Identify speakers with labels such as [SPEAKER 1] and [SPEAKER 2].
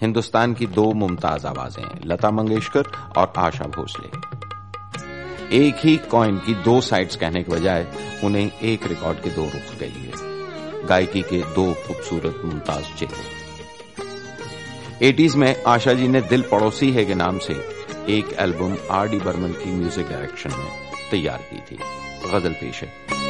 [SPEAKER 1] हिंदुस्तान की दो मुमताज आवाजें, लता मंगेशकर और आशा भोसले। एक ही कॉइन की दो साइड्स कहने के बजाय उन्हें एक रिकॉर्ड के दो रुख कहिए, गायकी के दो खूबसूरत मुमताज चेहरे। 80s में आशा जी ने दिल पड़ोसी है के नाम से एक एल्बम R.D. बर्मन की म्यूजिक डायरेक्शन में तैयार की थी। गजल पेश है।